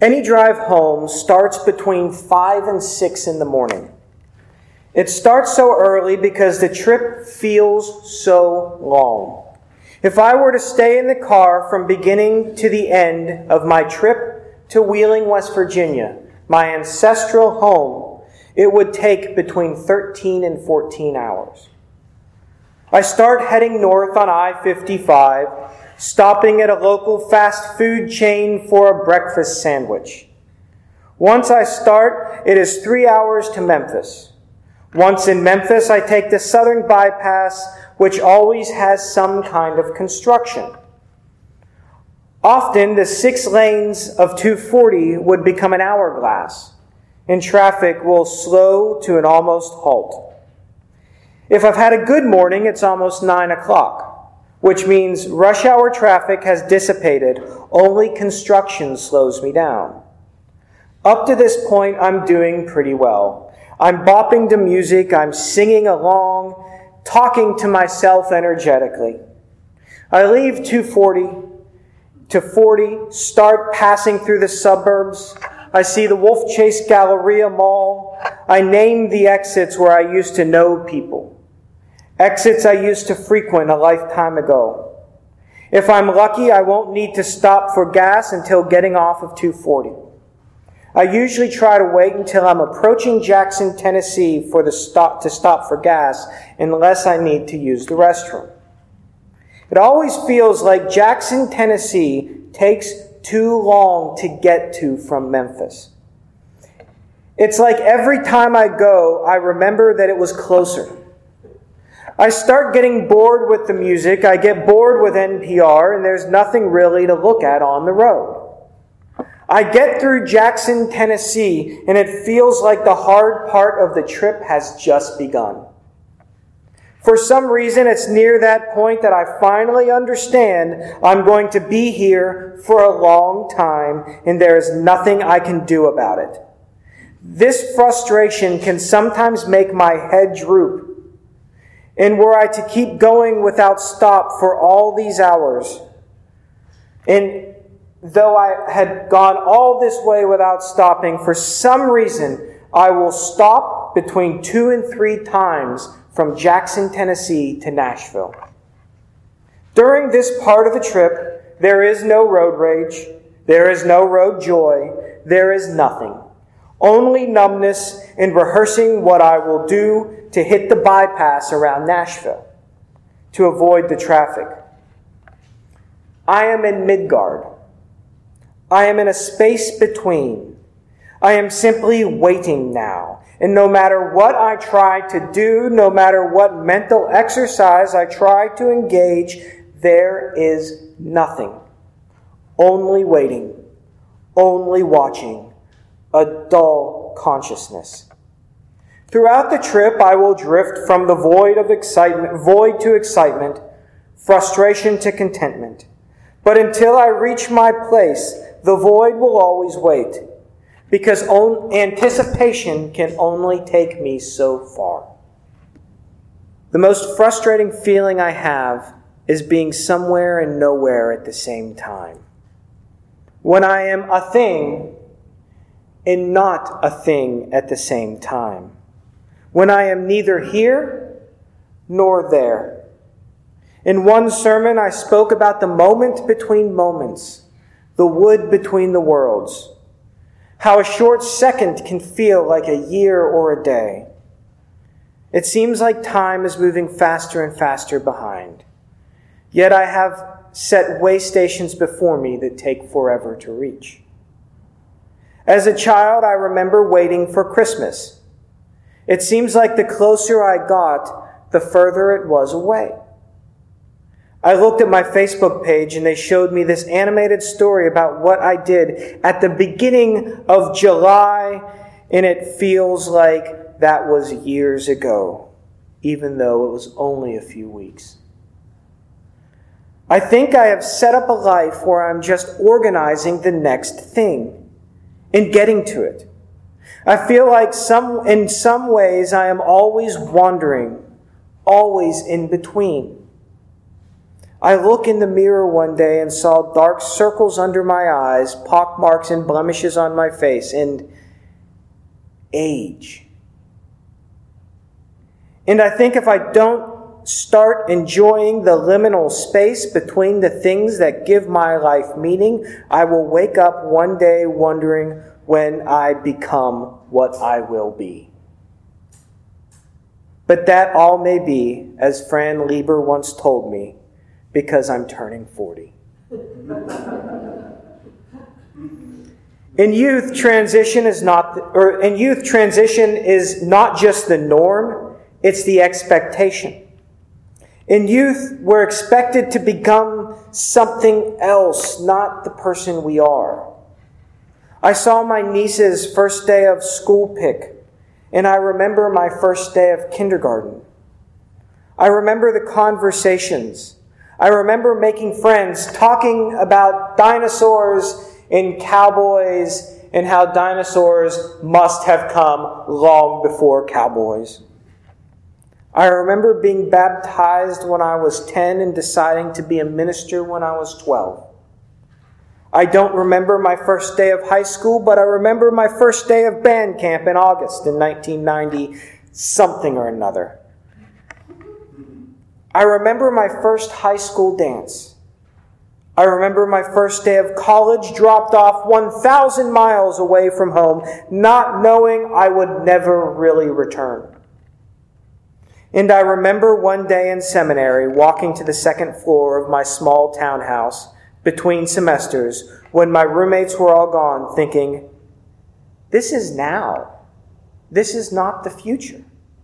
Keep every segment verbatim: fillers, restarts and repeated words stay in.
Any drive home starts between five and six in the morning. It starts so early because the trip feels so long. If I were to stay in the car from beginning to the end of my trip to Wheeling, West Virginia, my ancestral home, it would take between thirteen and fourteen hours. I start heading north on I fifty-five, stopping at a local fast food chain for a breakfast sandwich. Once I start, it is three hours to Memphis. Once in Memphis, I take the Southern Bypass, which always has some kind of construction. Often, the six lanes of two forty would become an hourglass, and traffic will slow to an almost halt. If I've had a good morning, it's almost nine o'clock, which means rush hour traffic has dissipated. Only construction slows me down. Up to this point, I'm doing pretty well. I'm bopping to music, I'm singing along, talking to myself energetically. I leave two forty to forty, start passing through the suburbs. I see the Wolf Chase Galleria Mall. I name the exits where I used to know people. Exits I used to frequent a lifetime ago. If I'm lucky, I won't need to stop for gas until getting off of two forty. I usually try to wait until I'm approaching Jackson, Tennessee for the stop to stop for gas unless I need to use the restroom. It always feels like Jackson, Tennessee takes too long to get to from Memphis. It's like every time I go, I remember that it was closer. I start getting bored with the music, I get bored with N P R, and there's nothing really to look at on the road. I get through Jackson, Tennessee, and it feels like the hard part of the trip has just begun. For some reason, it's near that point that I finally understand I'm going to be here for a long time, and there is nothing I can do about it. This frustration can sometimes make my head droop. And were I to keep going without stop for all these hours, and though I had gone all this way without stopping, for some reason, I will stop between two and three times from Jackson, Tennessee to Nashville. During this part of the trip, there is no road rage. There is no road joy. There is nothing. Only numbness in rehearsing what I will do to hit the bypass around Nashville to avoid the traffic. I am in Midgard. I am in a space between. I am simply waiting now. And no matter what I try to do, no matter what mental exercise I try to engage, there is nothing. Only waiting. Only watching. A dull consciousness. Throughout the trip, I will drift from the void of excitement, void to excitement, frustration to contentment. But until I reach my place, the void will always wait, because anticipation can only take me so far. The most frustrating feeling I have is being somewhere and nowhere at the same time. When I am a thing and not a thing at the same time. When I am neither here nor there. In one sermon, I spoke about the moment between moments, the wood between the worlds. How a short second can feel like a year or a day. It seems like time is moving faster and faster behind. Yet I have set way stations before me that take forever to reach. As a child, I remember waiting for Christmas. It seems like the closer I got, the further it was away. I looked at my Facebook page and they showed me this animated story about what I did at the beginning of July, and it feels like that was years ago, even though it was only a few weeks. I think I have set up a life where I'm just organizing the next thing and getting to it. I feel like some, in some ways I am always wandering, always in between. I look in the mirror one day and saw dark circles under my eyes, pock marks and blemishes on my face, and age. And I think if I don't start enjoying the liminal space between the things that give my life meaning, I will wake up one day wondering when I become what I will be. But that all may be, as Fran Lieber once told me, because I'm turning forty. In youth, transition is not, or in youth, transition is not just the norm, it's the expectation. In youth, we're expected to become something else, not the person we are. I saw my niece's first day of school pick, and I remember my first day of kindergarten. I remember the conversations. I remember making friends, talking about dinosaurs and cowboys and how dinosaurs must have come long before cowboys. I remember being baptized when I was ten and deciding to be a minister when I was twelve. I don't remember my first day of high school, but I remember my first day of band camp in August in nineteen ninety, something or another. I remember my first high school dance. I remember my first day of college, dropped off one thousand miles away from home, not knowing I would never really return. And I remember one day in seminary, walking to the second floor of my small townhouse between semesters, when my roommates were all gone, thinking, this is now. This is not the future.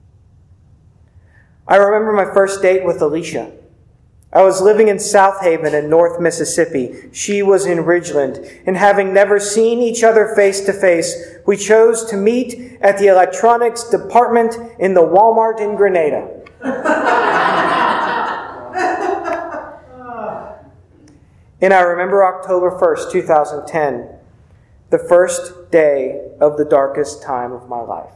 I remember my first date with Alicia. I was living in South Haven in North Mississippi. She was in Ridgeland. And having never seen each other face to face, we chose to meet at the electronics department in the Walmart in Grenada. And I remember October first, twenty ten, the first day of the darkest time of my life.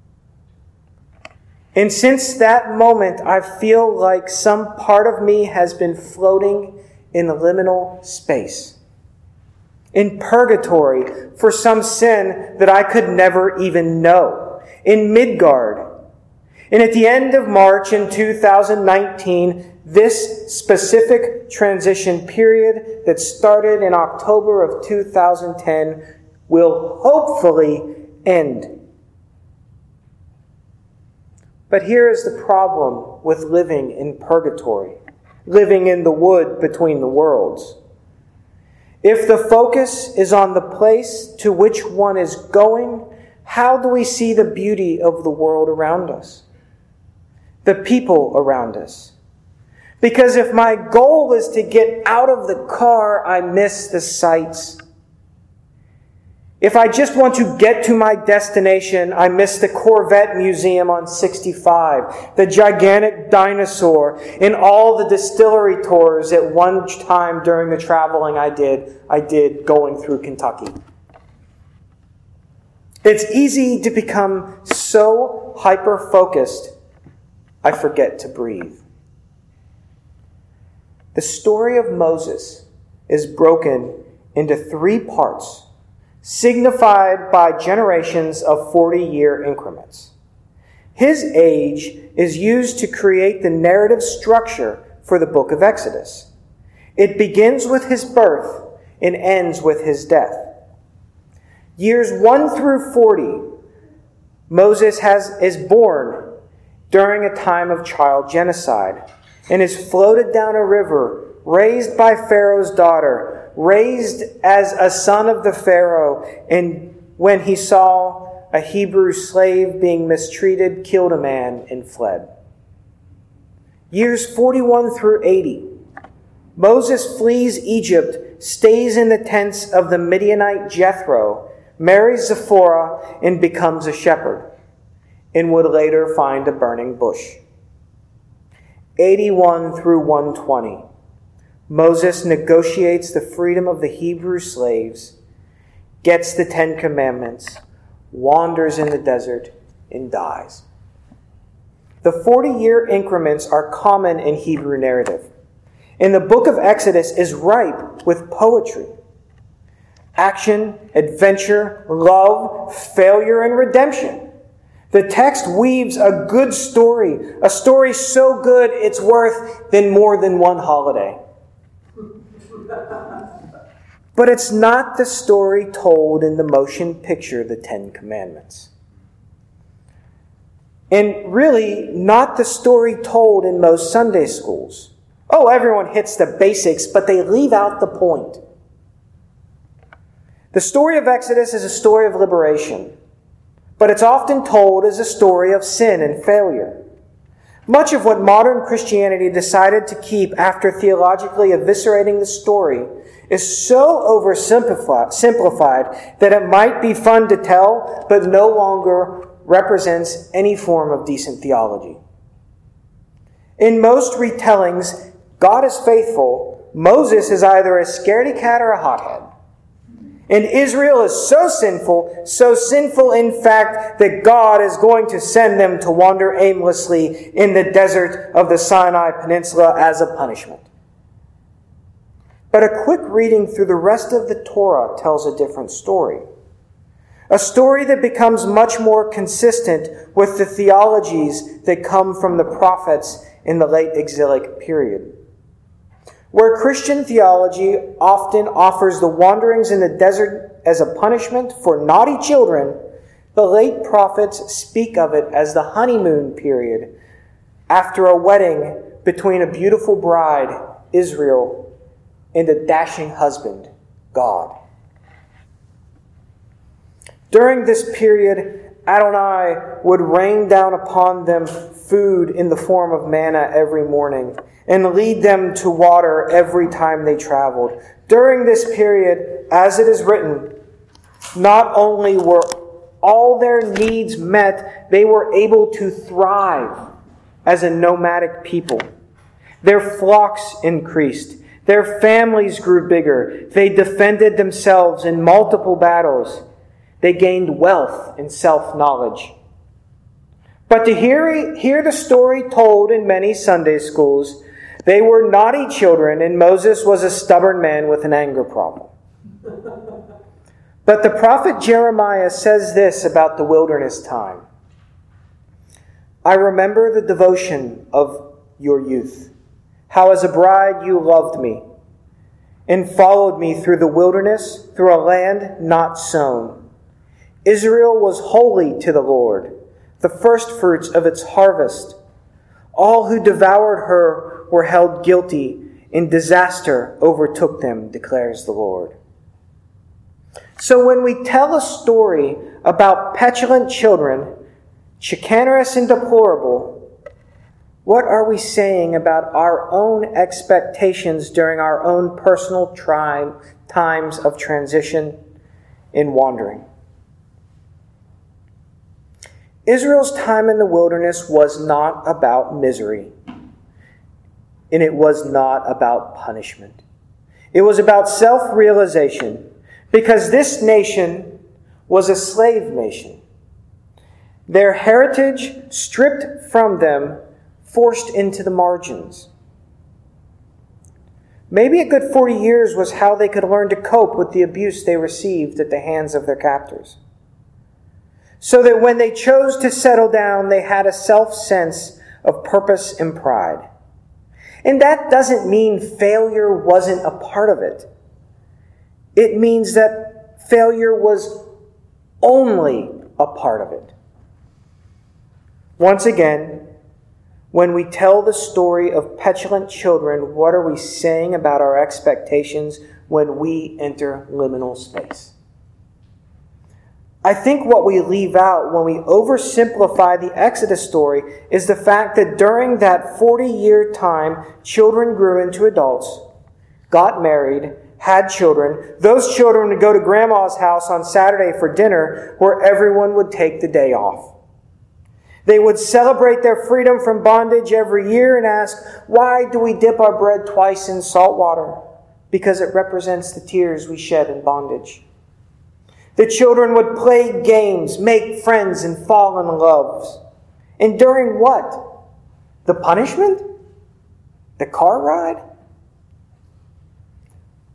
And since that moment, I feel like some part of me has been floating in liminal space, in purgatory for some sin that I could never even know, in Midgard. And at the end of March in two thousand nineteen, this specific transition period that started in October of two thousand ten will hopefully end. But here is the problem with living in purgatory, living in the wood between the worlds. If the focus is on the place to which one is going, how do we see the beauty of the world around us? The people around us? Because if my goal is to get out of the car, I miss the sights. If I just want to get to my destination, I miss the Corvette Museum on sixty-five, the gigantic dinosaur, and all the distillery tours at one time during the traveling I did, I did going through Kentucky. It's easy to become so hyper-focused, I forget to breathe. The story of Moses is broken into three parts, signified by generations of forty-year increments. His age is used to create the narrative structure for the book of Exodus. It begins with his birth and ends with his death. Years one through forty, Moses has, is born during a time of child genocide and is floated down a river, raised by Pharaoh's daughter, raised as a son of the Pharaoh, and when he saw a Hebrew slave being mistreated, killed a man and fled. Years forty-one through eighty, Moses flees Egypt, stays in the tents of the Midianite Jethro, marries Zipporah, and becomes a shepherd, and would later find a burning bush. eighty-one through one twenty, Moses negotiates the freedom of the Hebrew slaves, gets the Ten Commandments, wanders in the desert, and dies. The forty-year increments are common in Hebrew narrative. And the book of Exodus is ripe with poetry. Action, adventure, love, failure, and redemption. The text weaves a good story, a story so good it's worth than more than one holiday. But it's not the story told in the motion picture, The Ten Commandments. And really, not the story told in most Sunday schools. Oh, everyone hits the basics, but they leave out the point. The story of Exodus is a story of liberation, but it's often told as a story of sin and failure. Much of what modern Christianity decided to keep after theologically eviscerating the story is so oversimplified that it might be fun to tell, but no longer represents any form of decent theology. In most retellings, God is faithful. Moses is either a scaredy cat or a hothead. And Israel is so sinful, so sinful in fact, that God is going to send them to wander aimlessly in the desert of the Sinai Peninsula as a punishment. But a quick reading through the rest of the Torah tells a different story. A story that becomes much more consistent with the theologies that come from the prophets in the late exilic period. Where Christian theology often offers the wanderings in the desert as a punishment for naughty children, the late prophets speak of it as the honeymoon period after a wedding between a beautiful bride, Israel, and a dashing husband, God. During this period, Adonai would rain down upon them food in the form of manna every morning and lead them to water every time they traveled. During this period, as it is written, not only were all their needs met, they were able to thrive as a nomadic people. Their flocks increased. Their families grew bigger. They defended themselves in multiple battles. They gained wealth and self-knowledge. But to hear, hear the story told in many Sunday schools, they were naughty children and Moses was a stubborn man with an anger problem. But the prophet Jeremiah says this about the wilderness time. I remember the devotion of your youth, how as a bride you loved me and followed me through the wilderness, through a land not sown. Israel was holy to the Lord, the firstfruits of its harvest. All who devoured her were held guilty, and disaster overtook them, declares the Lord. So when we tell a story about petulant children, chicanerous and deplorable, what are we saying about our own expectations during our own personal tri- times of transition and wandering? Israel's time in the wilderness was not about misery, and it was not about punishment. It was about self-realization, because this nation was a slave nation. Their heritage stripped from them, forced into the margins. Maybe a good forty years was how they could learn to cope with the abuse they received at the hands of their captors. So that when they chose to settle down, they had a self-sense of purpose and pride. And that doesn't mean failure wasn't a part of it. It means that failure was only a part of it. Once again, when we tell the story of petulant children, what are we saying about our expectations when we enter liminal space? I think what we leave out when we oversimplify the Exodus story is the fact that during that forty-year time, children grew into adults, got married, had children. Those children would go to grandma's house on Saturday for dinner, where everyone would take the day off. They would celebrate their freedom from bondage every year and ask, why do we dip our bread twice in salt water? Because it represents the tears we shed in bondage. The children would play games, make friends, and fall in love. And during what? The punishment? The car ride?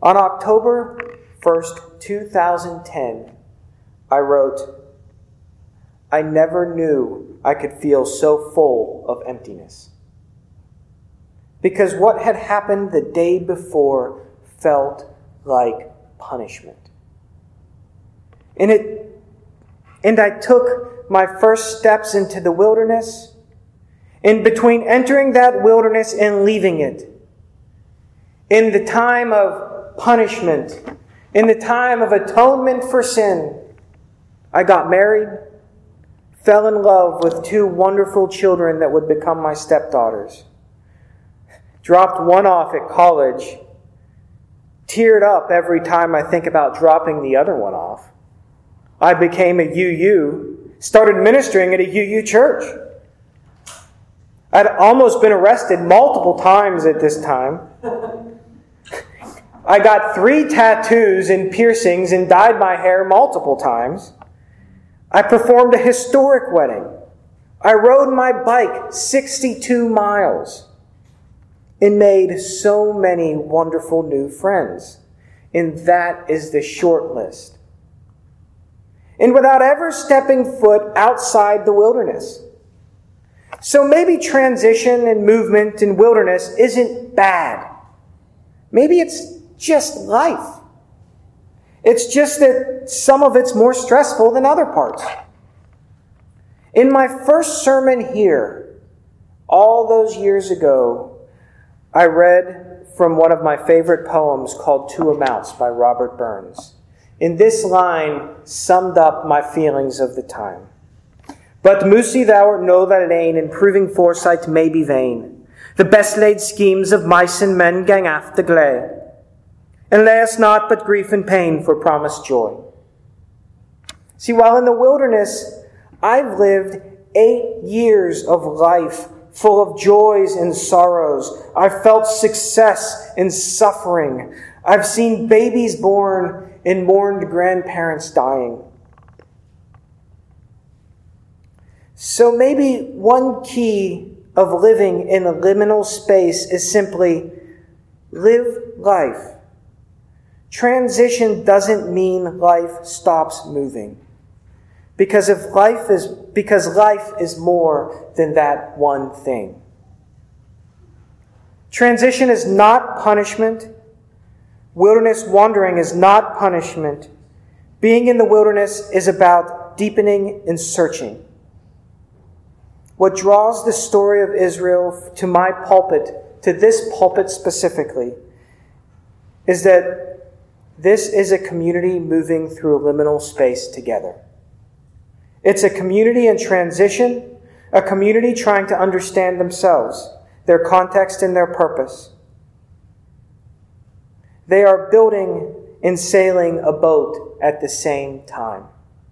On October first, two thousand ten, I wrote, "I never knew I could feel so full of emptiness." Because what had happened the day before felt like punishment. And it, and I took my first steps into the wilderness. And between entering that wilderness and leaving it, in the time of punishment, in the time of atonement for sin, I got married, fell in love with two wonderful children that would become my stepdaughters, dropped one off at college, teared up every time I think about dropping the other one off. I became a U U, started ministering at a U U church. I'd almost been arrested multiple times at this time. I got three tattoos and piercings and dyed my hair multiple times. I performed a historic wedding. I rode my bike sixty-two miles and made so many wonderful new friends. And that is the short list. And without ever stepping foot outside the wilderness. So maybe transition and movement in wilderness isn't bad. Maybe it's just life. It's just that some of it's more stressful than other parts. In my first sermon here, all those years ago, I read from one of my favorite poems called To a Mouse by Robert Burns. And this line summed up my feelings of the time. "But mousey thou art no thy lane, and proving foresight may be vain. The best laid schemes of mice and men gang after gley. And lay us not but grief and pain for promised joy." See, while in the wilderness, I've lived eight years of life full of joys and sorrows. I've felt success and suffering. I've seen babies born and mourned grandparents dying. So maybe one key of living in a liminal space is simply live life. Transition doesn't mean life stops moving. Because if life is because life is more than that one thing. Transition is not punishment. Wilderness wandering is not punishment. Being in the wilderness is about deepening and searching. What draws the story of Israel to my pulpit, to this pulpit specifically, is that this is a community moving through a liminal space together. It's a community in transition, a community trying to understand themselves, their context and their purpose. They are building and sailing a boat at the same time,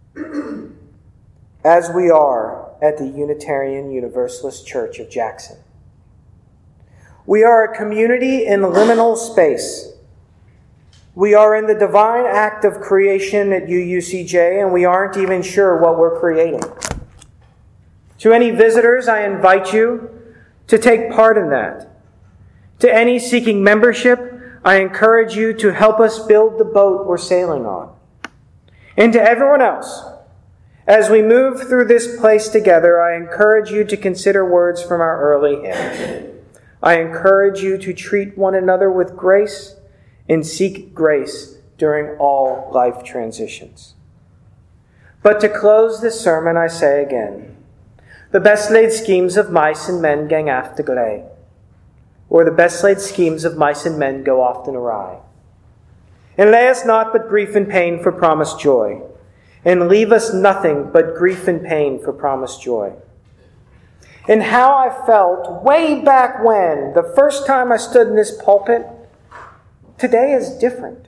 as we are at the Unitarian Universalist Church of Jackson. We are a community in liminal space. We are in the divine act of creation at U U C J, and we aren't even sure what we're creating. To any visitors, I invite you to take part in that. To any seeking membership, I encourage you to help us build the boat we're sailing on. And to everyone else, as we move through this place together, I encourage you to consider words from our early hymn. I encourage you to treat one another with grace and seek grace during all life transitions. But to close this sermon, I say again, the best laid schemes of mice and men gang after gley, or the best laid schemes of mice and men go often awry. And lay us not but grief and pain for promised joy, and leave us nothing but grief and pain for promised joy. And how I felt way back when, the first time I stood in this pulpit, today is different.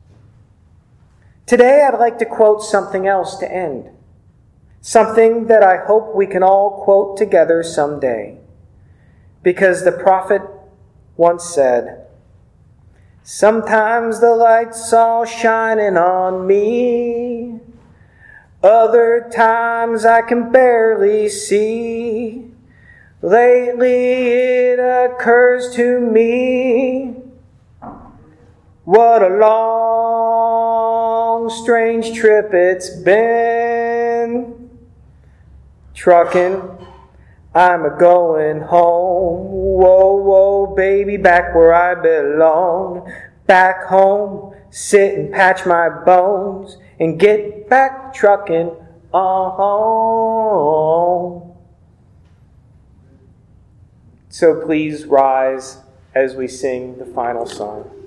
Today I'd like to quote something else to end. Something that I hope we can all quote together someday. Because the prophet once said, "Sometimes the light's all shining on me. Other times I can barely see. Lately it occurs to me What a long, strange trip it's been. Trucking, I'm a going home. Whoa, whoa, baby, back where I belong. Back home, sit and patch my bones and get back trucking on. So please rise as we sing the final song.